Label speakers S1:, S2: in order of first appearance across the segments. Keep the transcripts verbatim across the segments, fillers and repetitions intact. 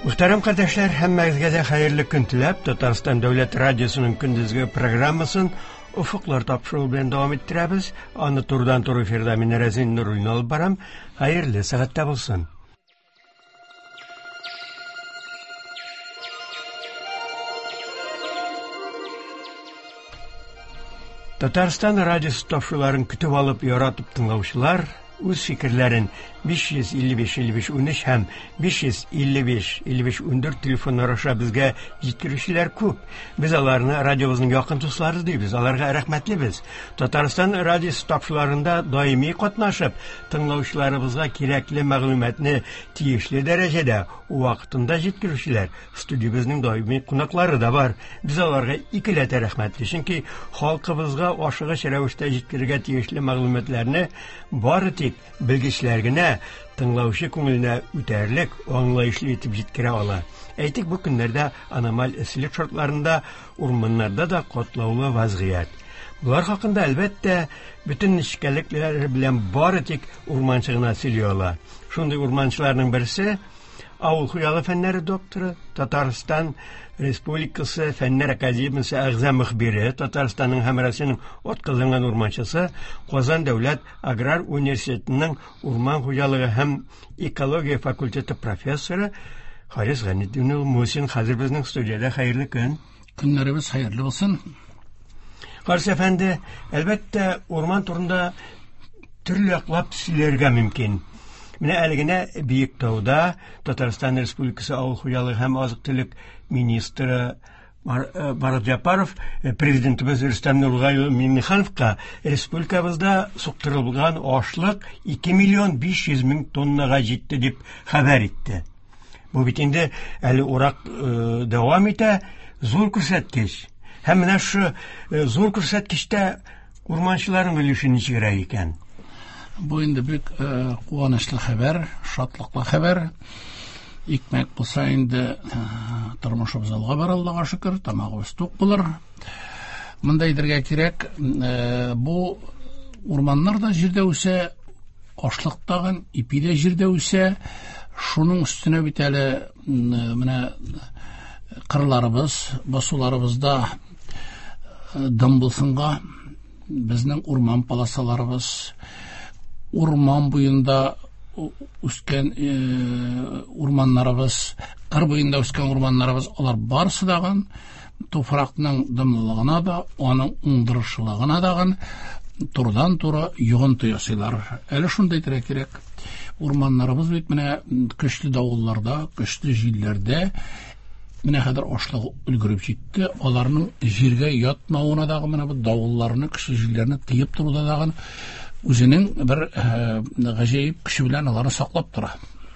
S1: Muhterem kardeşler, hemmezge de hayırlı gün tilep, Tatarstan Devlet Radyosu'nun gündüzgü programısın Ufuklar Tapşırıl bilen devam ettiremiz. Anı turdan turu efirde minerezin nurulunu alıp baram. Hayırlı saatte bulsun. Tatarstan Radyosu tapşırıların kütüp alıp yaratıp tınlavuşular, öz fikirlerin beş yüz elli beş elli beş on üç hem beş yüz elli beş elli beş on dört telefonlar aşağı bizge yetkirişçiler köp. Biz alarını radyomuzun yakın dostları deybiz. Alarga rahmetlibiz. Tatarstan radyosu tapşılarında daimi katnaşıp tınlavuşlarımızga kerekli maglumatni tiyişli derecede o vaktında yetkirişçiler. Stüdyomuzun daimi konakları da var. Biz alarga ikilete rahmetli. Çünkü halkımızga aşığı şerevişte yetkirige tiyişli maglumatlarını bari tek bilgiçlerine tınlavışı көңеліне үтәрлек, аңлайышлы етіп жеткіре ала. Әйтик, bu günlerde anormal esilik şartlarında ormanlarda da katlaulu vaziyet. Bunlar hakkında elbette bütün işgallikler bilen bari tek ormançığına siliyorlar. Şunday ormançılarının birisi Avul Huyalı Fenleri Doktoru, Tatarstan Respublikası Fenler Akademisi Ağza Mühbiri, Tatarstan'ın Hamrası'nın otkılından ormançısı, Kozan Devlet Agrar Üniversitesi'nin Orman Huyalığı hem Ekologiya Fakülteti Profesörü Haris Ganidinul Musin hazır bizning stüdyoda. Hayırlı gün.
S2: Günlerimiz hayırlı olsun.
S1: Haris Efendi, elbette orman turunda türlü aklap silerge mümkün. Mine elgine Büyükdağ'da Tatarstan Respublikası Avul Huyalığı hem Azık-Tülük Ministri Marat Japarov Prezidentimiz Rüstem Nurgaylı Minnihanovka Respublikamızda soktırılgan açlık iki milyon beş yüz bin tonnaga жетті dep haber etti. Bu bitinde eli orak e, devam ete zor көрсәткеч. Hem mine şu e, zor көрсәткечte ormançıların ülüşünü çıkıra eken.
S2: Bu indi büyük e, kuvanışlı haber, şatlıklı haber. İkmek bulsa indi e, turmuşumuz alga bar Allah'a şükür, tamağımız tok bulur. Mında idirge kirek, e, bu ormanlar da jirde üse, açlıktağın ipi de jirde üse, şunun üstüne biteli mine kırlarımız, basularımızda e, dambılsınga bizning orman palasalarımız, orman boyunda üsken e, ormanlarımız, kır boyunda üsken ormanlarımız, olar barысы dağın, toprakның dımlılığına da, onun ındırışılığına dağın, turdan tura yığıntı yasıylar. Eli şunday direk gerek, ormanlarımız bit, mine köşlü davullarda, köşlü jillerde, mine kadar açlığı ülgürüp jitti, olarının jirge yatmağına dağın, mine bu davullarını, köşlü jillerini tıyıp turuda dağın, özünün bir e, gajayip kişi bilen alanı saklap dura.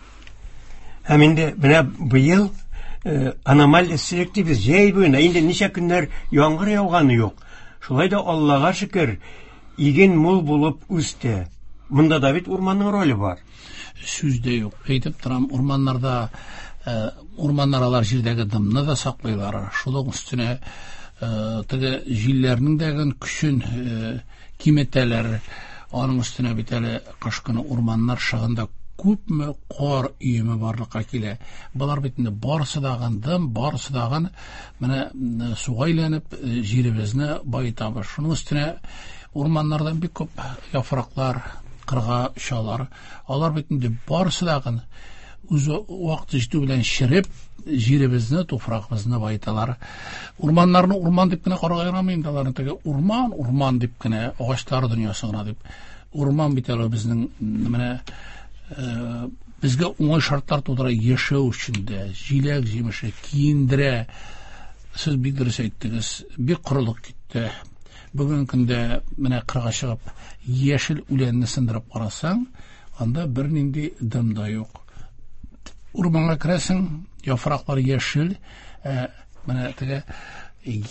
S1: Hem indi bina bu yıl e, anormal esilikti biz jey boyunda indi neçe günler yağmur yağgаны yok. Şolay da Allah'a şükür igen mol bulup üstte. Bunda da bit ormanның rolü var.
S2: Süzde yok. Eytip duram ormanlarda e, ormanlar jirdagi dımını da saklaylar. Şolun üstüne e, tege jillerinin degen küçün e, kimeteler, onun üstüne biteli kışkını ormanlar şağında köp mü kor üyümü barlıkka kile. Bular bitinde barысы dağın dım, barысы dağın mine suğaylanıp jirimizni bayıtabı. Şunun üstüne ormanlardan bir köp yapraklar, kırga şalar. Olar bitinde barысы dağın uzun vakt jitü bilen şirip jirimizni, toprakımızını bayıtalar. Ormanlarını orman dipkine karagayramayın daların tege orman, orman dipkine ağaçlar dünyasına dip. Orman biteli bizning mine e, bizge oңай şartlar tudura yaşau üçünde, jilek jimişe, kiyindire, siz bir dürüst ayttınız, bir kuruluk gitti. Bugün günde mine kırga çıkıp yeşil ülenini sındırıp karasan, anda bir nindi dımda yok. Ormana kiresin, yapraklar yeşil, e, mine tege e, e,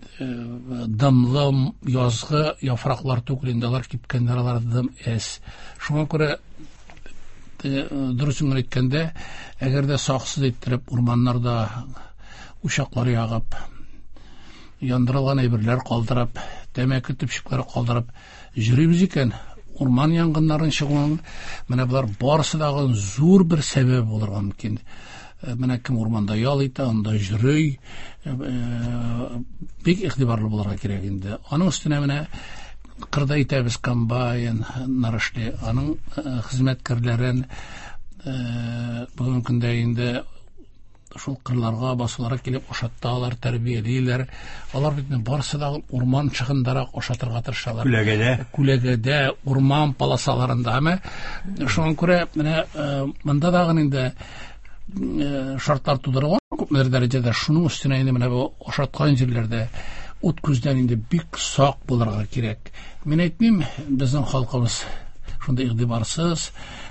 S2: dımlı, yazgı yapraklar tökülindeler, kipkenler dım es. Şuna göre dürüsün etkende, eğer de saksız ettirip ormanlarda uşakları yağıp, yandırılan evirler kaldırıp, demeki tüpşükleri kaldırıp, jürimiz iken orman yangınların çıkılan, mene bular barысы dağın zor bir sebep olurgan mümkün. менә кем урманда ял итә, анда йөрөй, бик игътибарлы булырга кирәк инде. Аның өстенә менә кырда итәбез комбайн, нарышли, аның хезмәткәрләрен бүгенге көндә инде шул кырларга басуларга килеп ашатталар, тәрбиялиләр. Алар бит барысы да урман чыгындарак ашатырга тырышалар.
S1: Күләгәдә,
S2: күләгәдә, урман полосаларында. Әмма шуңа күрә менә монда да инде шартлар тудырылган күпмедер дәрәҗәдә. Шуның өстенә инде менә бу ашаткан җирләрдә ут күздән инде бик сак булырга кирәк. Мин әйтмим, безнең халкыбыз шунда игътибарсыз,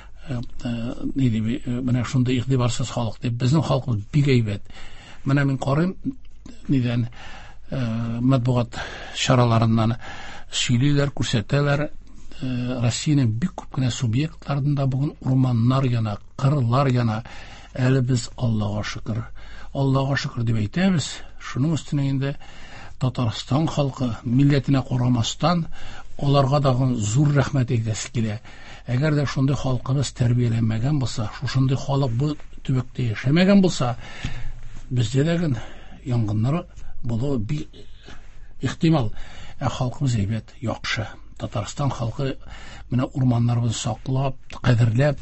S2: менә шунда игътибарсыз халык дип, безнең халкыбыз бик әйбәт. Менә мин карыйм, нидән матбугат чараларыннан сөйлиләр, күрсәтәләр, Россиянең бик күп кенә субъектларында бүген урманнар яна, кырлар яна. Әле без Аллага шөкер, Аллага шөкер дип әйтәбез. Шуның өстенә инде Татарстан халкы милләтенә карамастан аларга да зур рәхмәт әйтәсе килә. Әгәр дә шундый халкыбыз тәрбияләнмәгән булса, шундый халык бу төбәктә яшәмәгән булса, бездә дә янгыннар булуы бик ихтимал. Ә халкыбыз әйбәт, яхшы. Татарстан халкы менә урманнарыбызны саклап, кадерләп,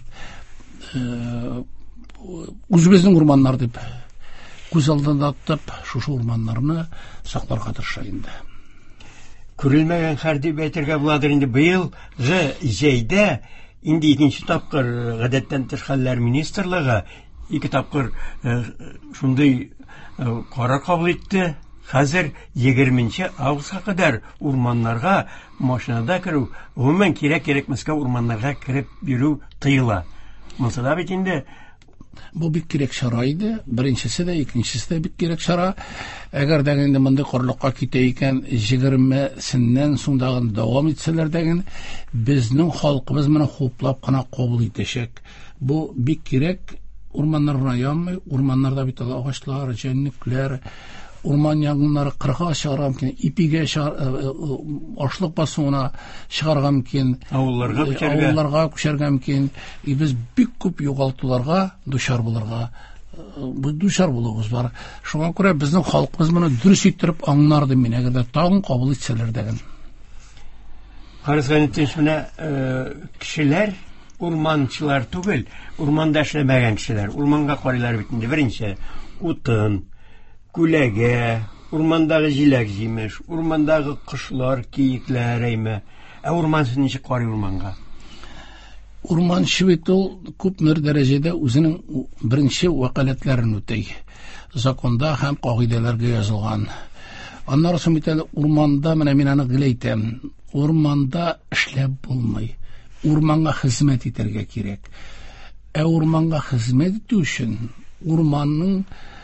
S2: үзебезнең урманнар дип күз алдында тотып, шушы урманнарны сакларга тырыша инде.
S1: Күрелмәгән хәл дип әйтергә буладыр инде. Быел җәйдә инде икенче тапкыр гадәттән тыш хәлләр министрлыгы ике тапкыр шундый карар кабул итте. Хәзер егерменче августка кадәр урманнарга машинада керү, гомумән кирәк-кирәкмәскә урманнарга кереп йөрү тыела. Монда бит инде
S2: бу бик кирәк чара иде. Беренчесе дә, икенчесе дә бик кирәк чара. Әгәр дә инде монда корлыкка китә икән, егерменчедән соң да дәвам итсәләр дә, безнең халкыбыз моны хуплап кына кабул итәчәк. Бу бик кирәк. Урманнарга янмый, урманнарда бит агачлар, җәнлекләр, урман янгыннары кырга чыгарга мөмкин, ипигә ашлык басуына чыгарга мөмкин,
S1: авылларга күчәргә,
S2: авылларга күчәргә мөмкин. И без бик күп югалтуларга дучар булырга, бу дучар булуыбыз бар. Шуңа күрә безнең халкыбыз моны дөрес иттереп аңлар дип мин, әгәр дә тагын кабул итсәләр дә.
S1: Карасган итешменә кешеләр урманчылар түгел, урманда эшләмәгән кешеләр. Урманга карыйлар бит инде. Беренче утын, күләгә, урмандагы җиләк җимеш, урмандагы кошлар, киекләр әйме. Ә урманчы ничек карый урманга?
S2: Урманчы бит ул күпмер дәрәҗәдә үзенең беренче вәкаләтләрен үтәй. Законда һәм кагыйдәләргә язылган. Аннары соң бит урманда, менә мин аны гыләйтәм, урманда эшләп булмый. Урманга хезмәт итәргә кирәк. Ә урманга хезмәт итү өчен урманның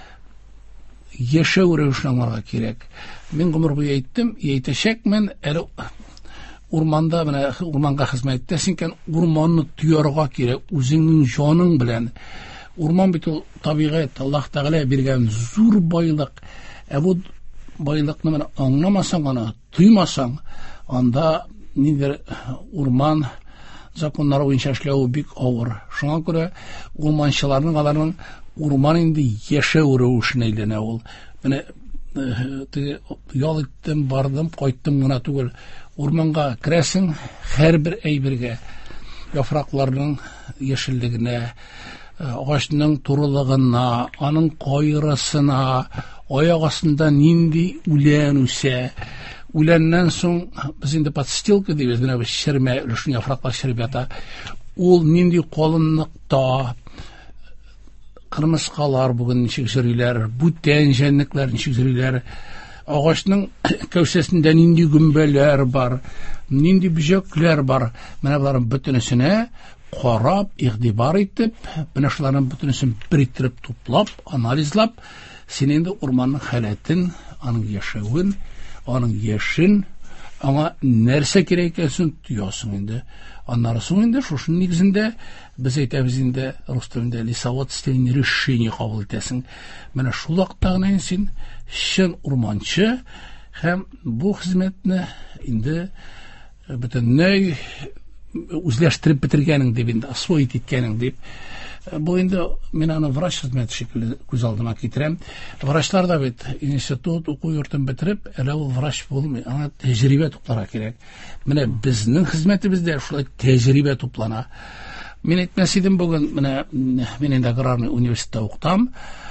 S2: яшәү рәвешен аңларга кирәк. Мин гомер буе әйттем, әйтәчәкмен, әле урманда менә урманга хезмәт итәсең икән, урманны туярга кирәк үзеңнең җаның белән. Урман бит ул табигать, Аллаһ Тәгалә биргән зур байлык. Ә бу байлыкны менә аңламасаң, аны туймасаң, анда нидер урман законнары буенча эшләү бик авыр. Шуңа күрә урманчыларның аларның урман инде яшәү рәвешенә әйләнә ул. Менә теге ял иттем, бардым, кайттым гына түгел. Урманга керәсең, һәрбер әйбергә, яфракларның яшеллегенә, агачның турылыгына, аның кайрысына, аяк астында нинди үлән үсә. Үләннән соң без инде подстилка дибез, менә бу шермә, өлешне яфраклар шереп ята. Ул нинди калынлыкта, кырмыскалар бүген ничек йөриләр, бүтән җәнлекләр ничек йөриләр, агачның кәүсәсендә нинди гөмбәләр бар, нинди бөҗәкләр бар. Менә буларның бөтенесенә карап, игътибар итеп, менә шуларның бөтенесен бер иттереп туплап, анализлап, син инде урманның халәтен, аның яшәвен, аның яшен, аңа нәрсә кирәк икәнен тоясың инде. Аннары соң инде шуның нигезендә без әйтәбез инде рус телендә лесовод стилен решение кабул итәсең. Менә шул вакытта гына син чын урманчы һәм бу хезмәтне инде бөтенләй үзләштереп бетергәнең дип инде, освоить иткәнең дип. Бу инде мин аны врач хезмәте шикелле күз алдыма китерәм. Врачлар да бит институт уку йортын бетереп, әле ул врач булмый, аңа тәҗрибә тупларга кирәк. Менә безнең хезмәтебездә шулай тәҗрибә туплана. Мин әйтмәс идем бүген, менә мин инде аграрный университетта укытам.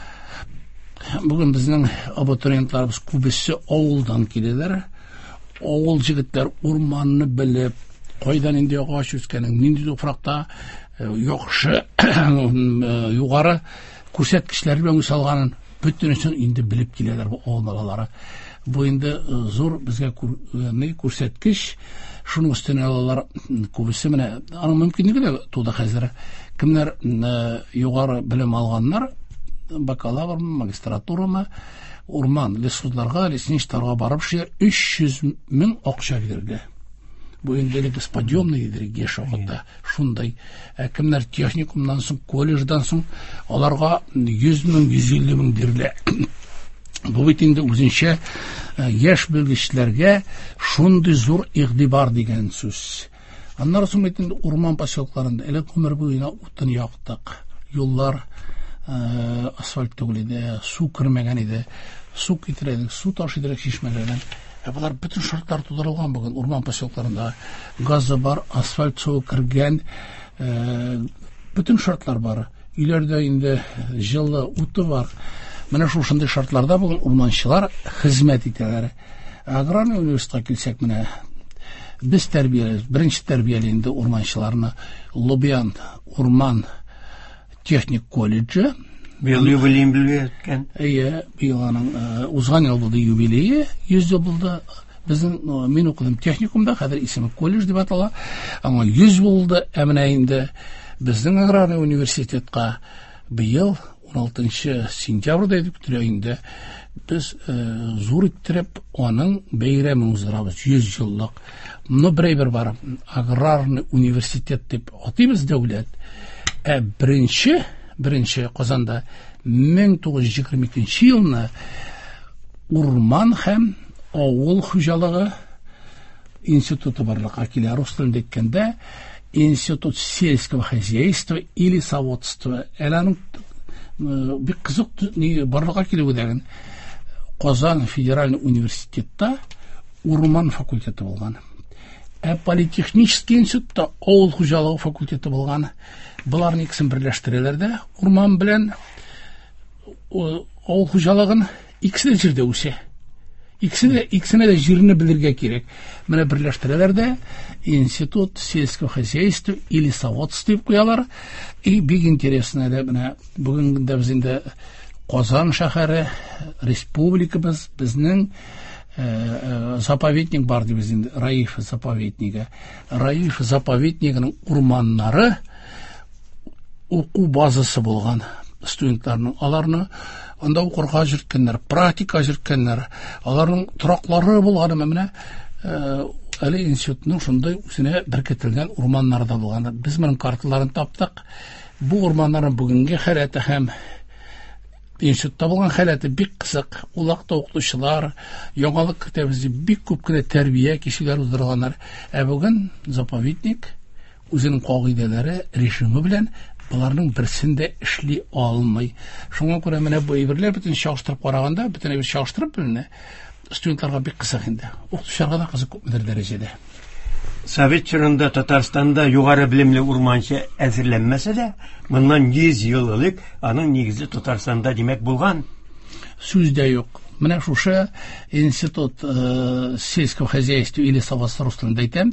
S2: Бүген безнең абитуриентларыбыз күбесе авылдан киләләр. Авыл җегетләр урманны белеп, кайдан инде агач үскәнен, нинди туфракта яхшы югары күрсәткечләр белән үсәлгәнен бөтенесен инде белеп киләләр бу авыл балалары. Бу инде зур безгә күрсәткеч. Шуның өстенә алалар күбесе менә аның мөмкинлеге дә туды хәзер. Кемнәр югары белем алганнар, бакалавр, магистратурамы, урман, лесхозларга, лесничтарга барып ши өч йөз мең акча бирде. Бу инде без подъемный идерге шагында шундай. Кемнәр техникумнан соң, колледждан соң аларга йөз мең, йөз илле мең бирелә. Бу бит инде үзенчә яшь белгечләргә шундый зур игътибар дигән сүз. Аннан соң бит инде урман поселкларында әле гомер буена утын яктык. Юллар асфальт түгел иде, су кермәгән иде. Су китерәлек, су ташыдырак чишмәләрдән. Булар bütün шартлар тудырылган бүген урман поселкларында. Газы бар, асфальт суы кергән, bütün шартлар бар. Үйләрдә инде җылы уты бар. Менә шушындый шартларда бүген урманчылар хезмәт итәләр. Аграрный университетка килсәк, менә без тәрбияләбез, беренче тәрбияле инде урманчыларны Лобян урман техник колледжы.
S1: Быел юбилей билгеләткән.
S2: Әйе, быел аның узган ел булды юбилее, йөз ел булды. Безнең мин укыдым техникумда, хәзер исеме колледж дип атала. Аңа йөз булды, ә менә инде безнең аграрный университетка быел он алтынчы сентябрьдә дип көтелә инде. Без зур иттереп аның бәйрәмен уздырабыз, йөз еллык. Моны берәйбер бар, аграрный университет дип атыйбыз дәүләт. Ә беренче Беренче Казанда мең тугыз йөз егерме икенче елны урман һәм авыл хуҗалыгы институты барлыкка килә. Рус телендә әйткәндә институт сельского хозяйства или саводства. Әләнең бик кызык ни барлыкка килүдәген Казан федеральный университетта урман факультеты булган. Ә политехнический институтта авыл хуҗалыгы факультеты булган. Буларны икесен берләштерәләр дә урман белән авыл хуҗалыгын икесе дә җирдә үсә. Икесе дә икесенә дә җирне белергә кирәк. Менә берләштерәләр дә институт сельского хозяйства или саводства дип куялар. И бик интересно дә менә бүген дә без инде Казан шәһәре, республикабыз, безнең заповедник бар дип инде, Раиф заповедниге. Раиф заповеднигының урманнары уку базасы булган студентларның. Аларны анда укырга җөрткәннәр, практика җөрткәннәр. Аларның тораклары булган менә әле институтның шундай үзенә беркетелгән урманнары да булган. Без моның карталарын таптык. Бу урманнарның бүгенге хәләте һәм институтта булган хәләте бик кызык. Улакта укытучылар, яңалык китәбез бик күп кенә тәрбия кешеләр уздырганнар. Ә бүген заповедник үзенең кагыйдәләре, режимы белән буларның берсендә эшли алмый. Шуңа күрә менә бу әйберләр бөтен чагыштырып караганда, бөтен әйбер чагыштырып беленә. Студентларга бик кызык инде. Укытучыларга да кызык күпмедер дәрәҗәдә.
S1: Совет чорында Татарстанда югары белемле урманчы әзерләнмәсә дә, моннан йөз ел элек аның нигезе Татарстанда димәк булган.
S2: Сүз дә юк. Менә шушы институт сельского хозяйства или саводства телендә әйтәм,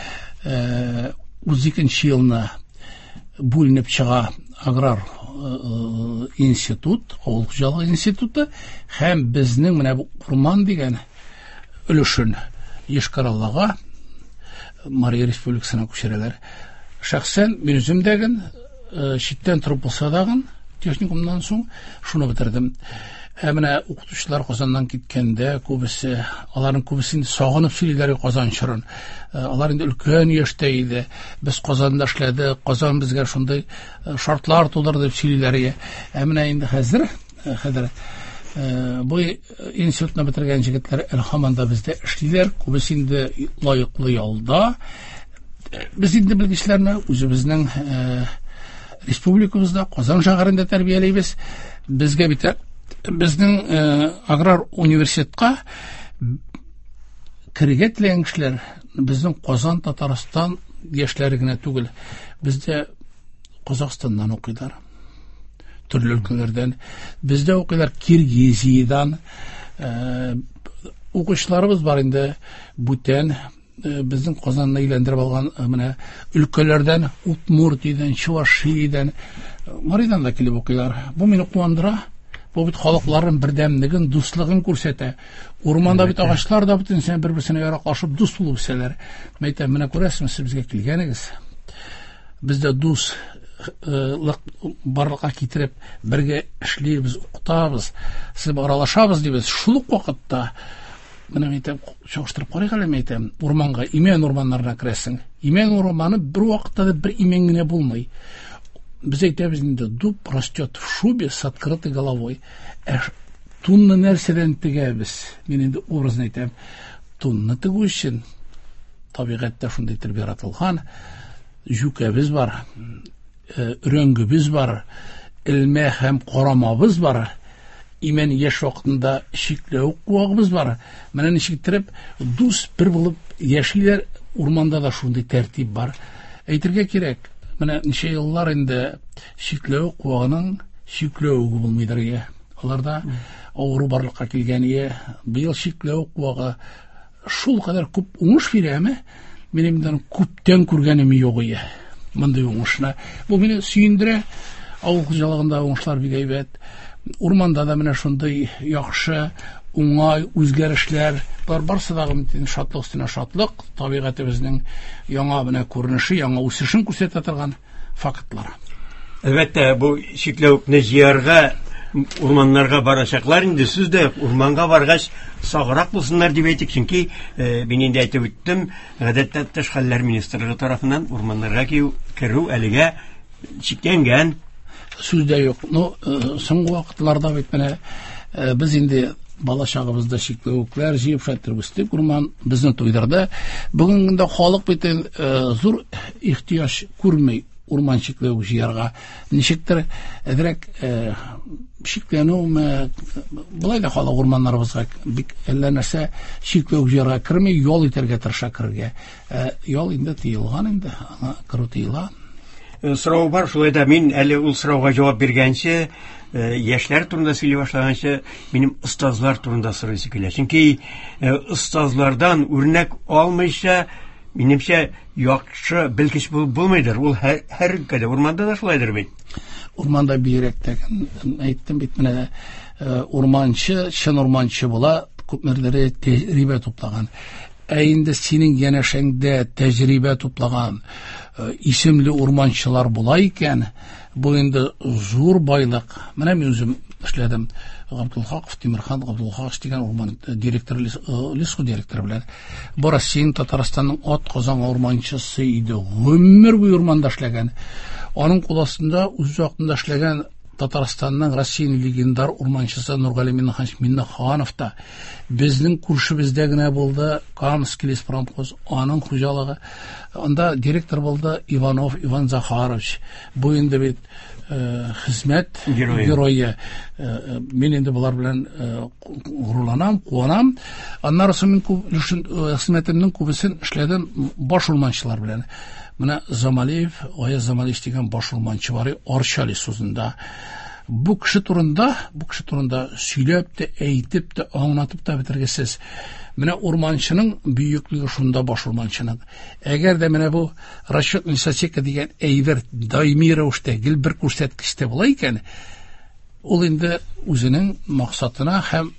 S2: үз икенче елны бүленеп чыга аграр институт, авыл хуҗалыгы институты һәм безнең менә бу урман дигән өлешен Ешкараллага, Мария Республикасына күчерәләр. Шәхсән мин үземдәген читтән торып булса дагын техникумнан соң шуны бетердем. Ә менә укытучылар Казаннан киткәндә күбесе, аларның күбесе сагынып сөйлиләр Казан чорын. Алар инде өлкән яшьтә иде. Без Казанда эшләдек, Казан безгә шундый шартлар тудырды дип сөйлиләр. Ә менә инде хәзер, хәзер бу институтны бетергән җегетләр Әлхаманда бездә эшлиләр. Күбесе инде лаеклы ялда без инде белгечләрне үзебезнең республикабызда Казан шәһәрендә тәрбияләйбез. Безгә бит безнең аграр университетка керергә теләгән кешеләр безнең Казан, Татарстан яшьләре генә түгел. Бездә Казакъстаннан укыйлар. Төрле өлкәләрдән. Бездә укыйлар Киргизиядан. Укучыларыбыз бар инде бүтән безнең Казанны әйләндереп алган менә өлкәләрдән, Удмуртиядән, Чувашиядән, Маридан да килеп укыйлар. Бу мине куандыра. Бу бит халыкларның бердәмлеген, дуслыгын күрсәтә. Урманда бит агачлар да бөтен сен бер-берсенә яраклашып дус булып үсәләр. Мәйтәм, менә күрәсезме, сез безгә килгәнегез. Бездә дус барлыкка китереп, бергә эшлибез, укытабыз, сез аралашабыз дибез. Шул ук вакытта менә мәйтәм, чагыштырып карыйк әле мәйтәм, урманга, имән урманнарына керәсең. Имән урманы бер вакытта да бер имән генә булмый. Без әйтәбез инде, дуб растет в шубе с открытой головой. Тунны нәрсәдән тегәбез? Мин инде образны әйтәм. Тунны тегү өчен табигатьтә шундый итеп яратылган. Жүкәбез бар, өрәңгебез бар, илмә һәм карамабыз бар. Имән яшь вакытында шикләү куагыбыз бар. Менә ничек итеп дус бер булып яшиләр, урманда да шундый тәртип бар. Әйтергә кирәк, менә ничә еллар инде шикләү куагының шикләү булмыйдыр. Аларда авыру барлыкка килгән. Быел шикләү куагы шул кадәр күп уңыш бирәме? Минем дә күптән күргәнем юк иде. Мондый уңышны. Бу мине сөендерә. Авыл хуҗалыгында уңышлар бик әйбәт. Урманда да менә шундый яхшы, уңай үзгәрешләр бар. Барсы да шатлык өстенә шатлык, табигатыбызның яңа менә күренеше, яңа үсешен күрсәтә торган фактлар.
S1: Әлбәттә, бу шикләүкне җыярга урманнарга барачаклар инде, сүз дә урманга баргач саграк булсыннар дип әйтик, чөнки мин инде әйтеп үттем, гадәттә тыш хәлләр министрлыгы тарафыннан урманнарга керү әлегә чикләнгән.
S2: Сүз дә юк. Ну, соңгы вакытларда бит менә без инде бала чагыбызда шикләүкләр җыеп шәттергестек, урман безне туйдырды. Бүгенгә халык бит зур ихтияҗ күрмәй урман шикләү җыярга. Ничектер әдрәк шикләнү, булай да халык урманнарыбызга бик әллә нәрсә шикләү җыярга керми, ял итәргә тырыша керергә. Ял инде тыелган инде, аңа керү тыела.
S1: Сорау бар, шулай да мин әле ул сорауга җавап биргәнче, яшьләр турында сөйли башлаганчы, минем остазлар турында сорыйсы килә. Чөнки остазлардан үрнәк алмыйча, минемчә яхшы белгеч булмыйдыр. Ул һәр өлкәдә, урманда да шулайдыр бит.
S2: Урманда бигрәк әйттем бит, менә урманчы, чын урманчы була, күпмеләре тәҗрибә туплаган. Ә инде синең янәшәңдә тәҗрибә туплаган исемле урманчылар була икән, бу инде зур байлык. Менә мин үзем эшләдем. Габдулхаков, Тимирхан Габдулхаков дигән урман директоры, лесху директоры белән. Бу Россия, Татарстанның атказан урманчысы иде. Гомер буе урманда эшләгән. Аның кул астында үз вакытында эшләгән Татарстанның Россияның легендар урманчысы Нургали Миннаханов та безнең күршебездә генә булды. Камский леспромхоз, аның хуҗалыгы. Анда директор булды Иванов Иван Захарович. Бу инде бит хезмәт герое. Мин инде булар белән гурланам, куанам. Аннары соң хезмәтемнең күбесен эшләдем баш урманчылар белән. Менә Замалиев, Аяз Замалиев дигән баш урманчы бар, Арчали сузында. Бу кеше турында, бу кеше турында сөйләп тә, әйтеп тә, аңлатып та бетергесез. Менә урманчының бөеклеге шунда, баш урманчының. Әгәр дә менә бу расчетный сосека дигән әйбер даими рәвештә гел бер күрсәткечтә була икән, ул инде үзенең максатына һәм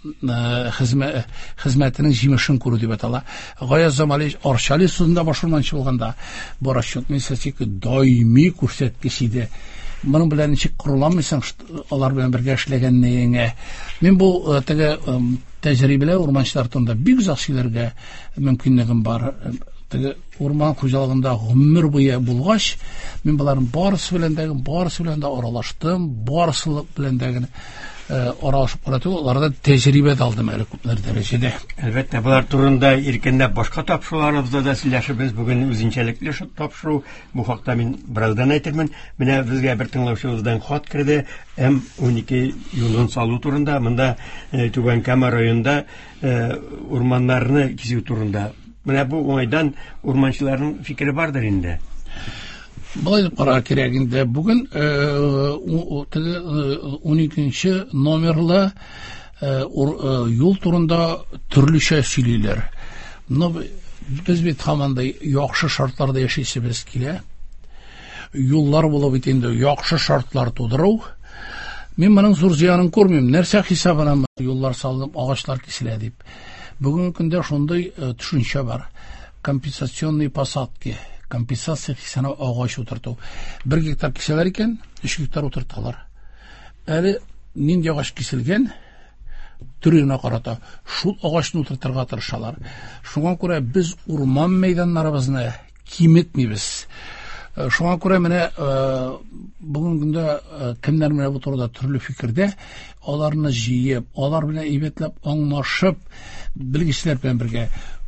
S2: хезмәтенең җимешен күрү дип атала. Гаяз Замалиев Арчали сузында баш урманчы булганда, бу расчетный сосека даими күрсәткеч иде. Моның белән ничек курламыйсың, алар белән бергә эшләгәннегеңә. Мин бу теге тәҗрибәле урманчылар турында бик озак сөйләргә мөмкинлегем бар. Теге урман хуҗалыгында гомер буе булгач, мин буларның барысы белән дә, барысы белән дә аралаштым, барысы белән дә аралашып барады, аларда тәҗрибә алдым әле күпләр дәрәҗәдә.
S1: Әлбәттә, булар турында иркенләп башка тапшыруларыбызда да сөйләшебез. Бүген үзенчәлекле тапшыру, бу хакта мин бераздан әйтермен. Менә безгә бер тыңлаучыбыздан хат керде, эм унике юлын салу турында, монда Түбән Кама районында урманнарны кизү турында. Менә бу уңайдан урманчыларның фикере бардыр инде.
S2: Былай дип карарга кирәк инде. Бүген уникенче номерлы юл турында төрлечә сөйлиләр. Но без бит һамандай яхшы шартларда яшисебез килә. Юллар булып бит инде яхшы шартлар тудыру. Мин моның зур зыянын күрмим. Нәрсә хисабына юллар салынып, агачлар киселә дип. Бүгенге көндә шундый төшенчә бар. Компенсационные посадки. Компенсация хисабына агач утырту. Бер гектар киселәр икән, өч гектар утырталар. Әле нинди агач киселгән, түренә карата шул агачны утыртырга тырышалар. Шуңа күрә без урман мәйданнарыбызны киметмибез. Шуңа күрә менә бүгенге көндә кемнәр менә бу турыда төрле фикердә, аларны җыеп, алар белән әйбәтләп аңлашып, белгечләр белән бергә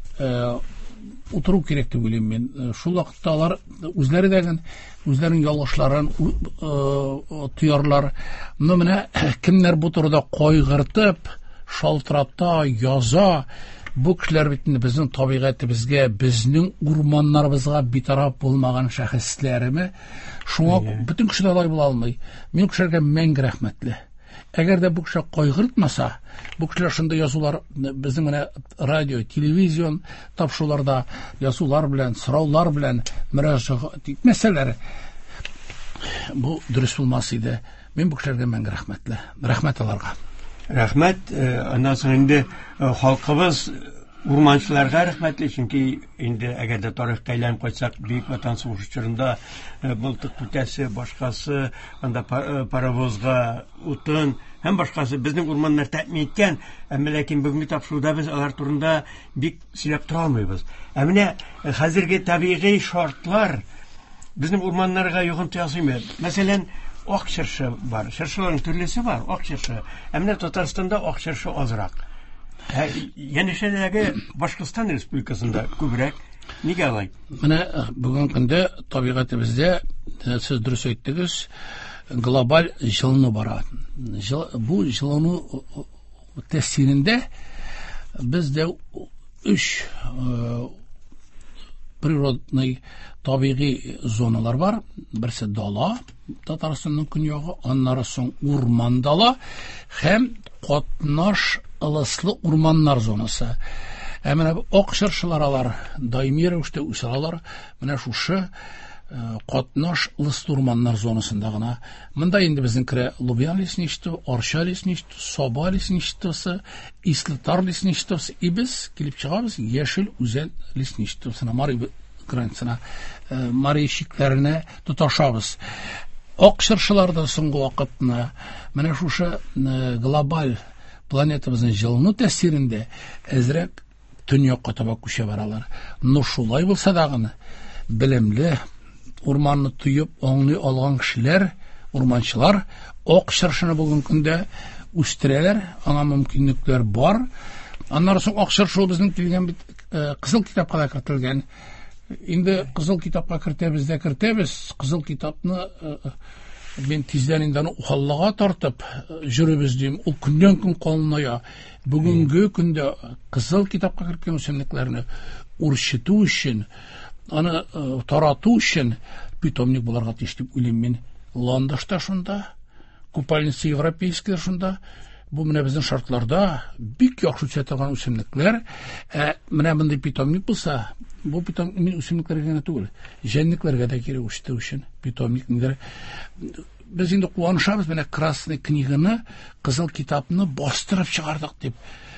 S2: утыру кирәк дип уйлыйм мин. Шул вакытта алар үзләре дәген, үзләренең ялгышларын тоярлар. Но менә кемнәр бу турыда кайгыртып, шалтырата, яза, бу кешеләр бит безнең табигатыбызга, безнең урманнарыбызга битараф булмаган шәхесләреме? Шуңа бөтен кешеләр алай була алмый. Мин кешеләргә мәңге рәхмәтле. Әгәр дә бу кешеләр кайгыртмаса, бу кешеләр шунда язулар, безнең менә радио, телевизион тапшыруларда язулар белән, сораулар белән мөрәҗәгать итмәсәләр, бу дөрес булмас иде. Мин бу кешеләргә мәңге рәхмәтле. Рәхмәт аларга.
S1: Рәхмәт. Аннан соң инде халкыбыз урманчыларга рәхмәтле, чөнки инде әгәр дә тарихка әйләнеп кайтсак, Бөек Ватан сугышы чорында мылтык бүтәсе, башкасы, анда паровозга утын һәм башкасы безнең урманнар тәэмин иткән, әмма ләкин бүгенге тапшыруда без алар турында бик сөйләп тора алмыйбыз. Ә менә хәзерге табигый шартлар безнең урманнарга йогынты ясыймы? Мәсәлән, ак чыршы бар, чыршыларның төрлесе бар, ак чыршы. Ә менә Татарстанда ак чыршы азрак. Янәшәдәге Башкортстан Республикасында күбрәк. Нигә алай?
S2: Менә бүгенге көндә табигатыбызда, сез дөрес әйттегез, глобаль җылыну бара. Бу җылыну тәэсирендә бездә өч природный табигый зоналар бар. Берсе дала, Татарстанның көньягы, аннары соң урман дала һәм катнаш ылыслы урманнар зонасы. Ә менә ак чыршылар алар даими рәвештә үсәләр. Менә шушы катнаш ылыслы урманнар зонасында гына. Монда инде безнең керә Лубян лесничество, Арча лесничество, Соба лесничествосы, Ислетар лесничествосы, и без килеп чыгабыз Яшел үзән лесничествосына, Мари границасына, Мари шикләренә тоташабыз. Ак чыршыларда соңгы вакытны менә шушы глобаль планетабызның җылыну тәэсирендә әзрәк төньякка таба күчә баралар. Но шулай булса да гына белемле урманны туеп аңлый алган кешеләр, урманчылар ак чыршыны бүгенге көндә үстерәләр, аңа мөмкинлекләр бар. Аннары соң ак чыршы безнең килгән бит кызыл китапка да кертелгән. Инде кызыл китапка кертәбез дә кертәбез. Кызыл китапны мен тиздән инде ухаллыга тартып жүрөбез дим. Ул көндән көн калыная. Бүгенге көндә кызыл китапка кергән үсемлекләрне үрчетү өчен, аны тарату өчен питомник буларга тиеш дип уйлыйм мин. Ландышта шунда, Купальница европейская шунда. Бу менә безнең шартларда бик яхшы үсә торган үсемлекләр. Ә менә мондый питомник булса, бу питомник мин үсемлекләргә генә түгел, җәнлекләргә дә кирәк үсте өчен питомник нидер. Без инде куанышабыз, менә Красный книганы, кызыл китапны бастырып чыгардык дип.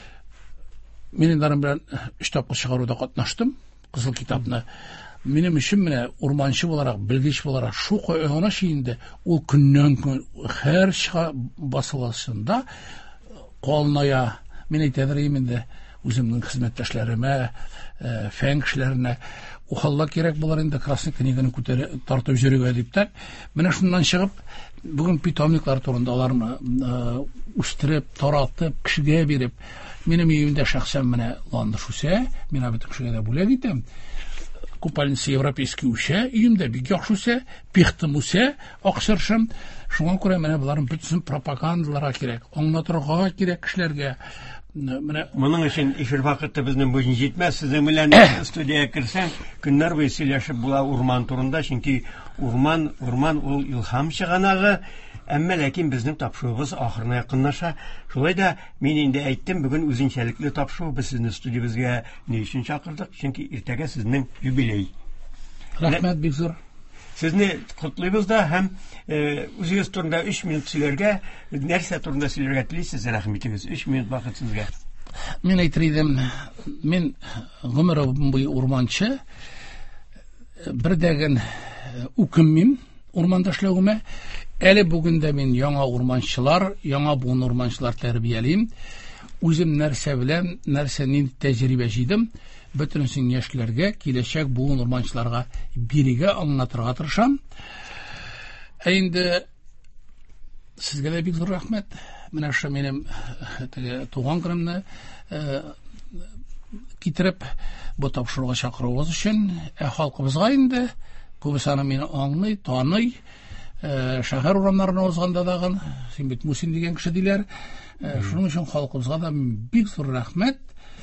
S2: Минем дарым белән өч тапкыр чыгаруда катнаштым кызыл китапны. Минем өчен менә урманчы буларак, белгеч буларак шу кайгына шиңде ул көннән көн һәр чыга басылышында калная. Мин әйтәдер инде үземнең хезмәттәшләремә, фән кешеләренә ухалла кирәк булар инде красный книганы күтәрә тартып йөрергә дип тә. Менә шуннан чыгып, бүген питомниклар турында аларны үстереп, таратып, кешегә биреп, минем өемдә шәхсән менә ландыш үсә, мин бөтен кешегә дә бүләк итәм. Купальница европейский үсә, өемдә бик яхшы үсә, пихтым үсә, аксыршым. Шуңа күрә менә буларның бөтен пропагандаларга кирәк, аңлатырга кирәк кешеләргә. Менә
S1: моның өчен эфир вакыты безнең бүген җитмәс. Сезнең белән студиягә кирсәң, көннәр буе сөйләшеп була урман турында, чөнки урман, урман ул илһам чыганагы, әмма ләкин безнең тапшыруыбыз ахырына якынлаша. Шулай да мин инде әйттем, бүген үзенчәлекле тапшыру, без сезне студиябызга ни өчен чакырдык? Чөнки иртәгә сезнең юбилей.
S2: Рәхмәт бик зур.
S1: Сезне котлыйбыз да һәм үзегез турында өч минут сөйләргә, нәрсә турында сөйләргә телисез, рәхмәтегез. өч минут вакыт сезгә.
S2: Мин әйтер идем, мин гомерем буе урманчы, бер дәген үкенмим урманда эшләвемә. Әле бүген дә мин яңа урманчылар, яңа буын урманчылар тәрбиялим. Үзем нәрсә белән, нәрсә нинди тәҗрибә җыйдым, бөтенсен яшьләргә, киләчәк буын урманчыларга бирегә аңлатырга тырышам. Ә инде сезгә дә бик зур рәхмәт. Менә шу минем туган көнемне китереп бу тапшыруга чакыруыгыз өчен, ә халкыбызга инде күбесе аны мине аңлый, таный. Шәһәр урамнарына узганда дагы, син бит Мусин дигән кеше диләр. Шуның өчен халкыбызга да бик зур рәхмәт.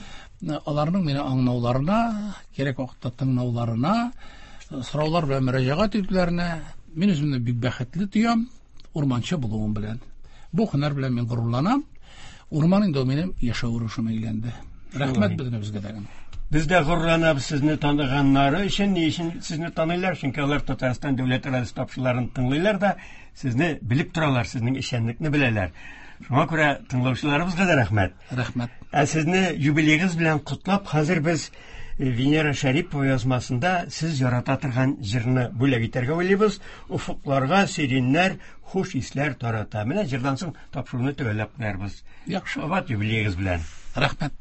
S2: Аларның мине аңлауларына, кирәк вакытта тыңлауларына, сораулар белән мөрәҗәгать итүләренә мин үземне бик бәхетле тоям, урманчы булуым белән. Бу һөнәр белән мин горурланам. Урман инде минем яшәү рәвешемә әйләнде. Рәхмәт безгә дә.
S1: Biz de gururlanıp sizni tanıganları için, ne için sizni tanıyırlar? Çünkü onlar Tataristan Devlet Radyosu tapşılarını tınlayırlar da sizni bilip duralar, sizin işenlikini bilirler. Şuna göre tınlavçılarımızga da rahmet.
S2: Rahmet.
S1: E, sizni jubileyiniz bilen kutlap, hazır biz e, Venera Şaripova yazmasında siz yaratatırgan jırını böyle gitarga oyluyuz. Ufuklarga serinler, hoş hisler tarata. Mine jırdan soň tapşırını tövellep koyarız.
S2: Yaxşı.
S1: Avat jubileyiniz bilen.
S2: Rahmet.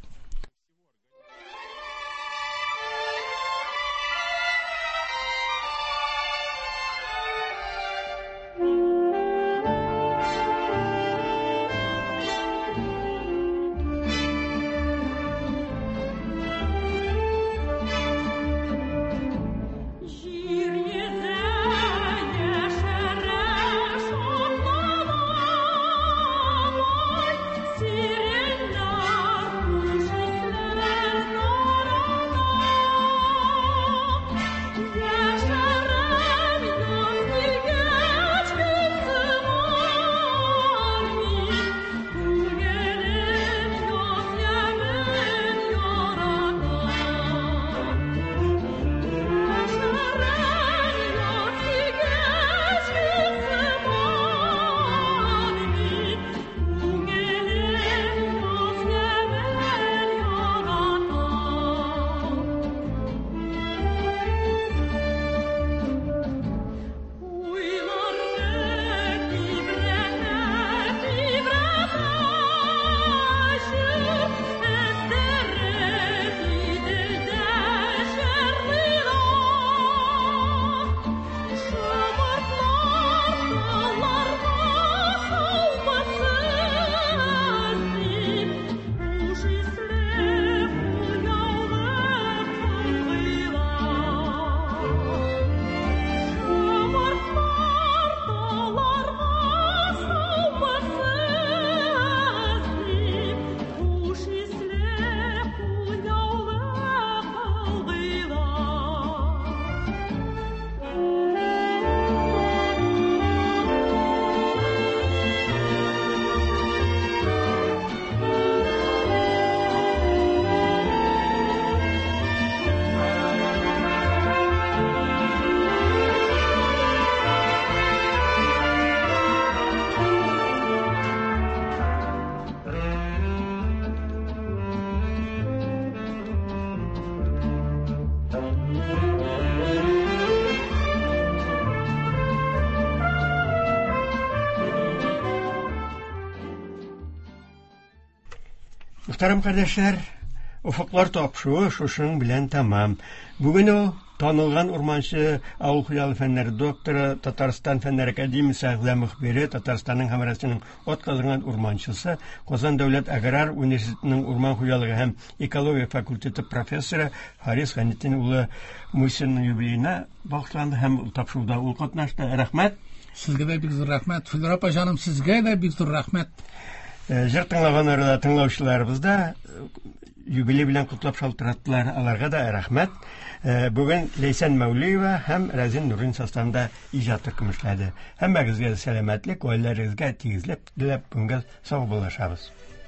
S1: Muhterem kardeşler, ufuklar tapşığı şuşun bilen tamam. Bugün o танылган урманчы, авыл хуҗалык фәннәре докторы, Татарстан фәннәр академиясе әгъза мөхбире, Татарстанның һәм Россиянең атказанган урманчысы, Казан дәүләт аграр университетының урман хуҗалыгы һәм экология факультеты профессоры Харис Хәнетдин улы Мусинның юбилеена багышланды һәм тапшыруда ул катнашты. Рәхмәт.
S2: Сезгә дә бик зур рәхмәт. Филипп апа җаным, сезгә дә бик зур рәхмәт.
S1: Җыр тыңлаганнарда тыңлаучыларыбыз да юбилей белән кутлап шалтыраттылар. Аларга да рәхмәт. Бүген Ләйсән Мәүлиева һәм Рәзин Нурин составында иҗат төркеме эшләде. Һәммәгезгә сәламәтлек, гаиләләрегезгә тигезлек теләп, бүгенгә сау булышабыз.